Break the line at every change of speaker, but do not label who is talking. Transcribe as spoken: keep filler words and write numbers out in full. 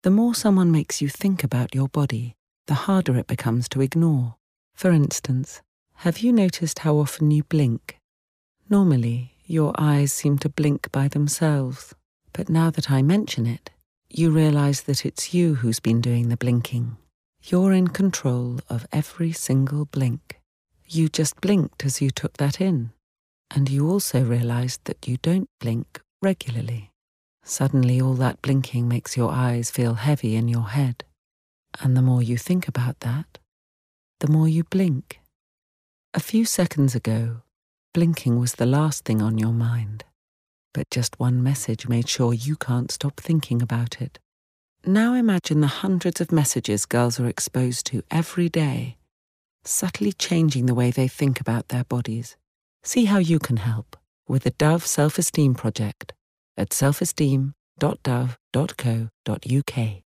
The more someone makes you think about your body, the harder it becomes to ignore. For instance, have you noticed how often you blink? Normally, your eyes seem to blink by themselves, but now that I mention it, you realize that it's you who's been doing the blinking. You're in control of every single blink. You just blinked as you took that in, and you also realized that you don't blink regularly. Suddenly, all that blinking makes your eyes feel heavy in your head, and the more you think about that, the more you blink. A few seconds ago, blinking was the last thing on your mind, but just one message made sure you can't stop thinking about it. Now imagine the hundreds of messages girls are exposed to every day, subtly changing the way they think about their bodies. See how you can help with the Dove Self-Esteem Project at self esteem dot dove dot co dot uk.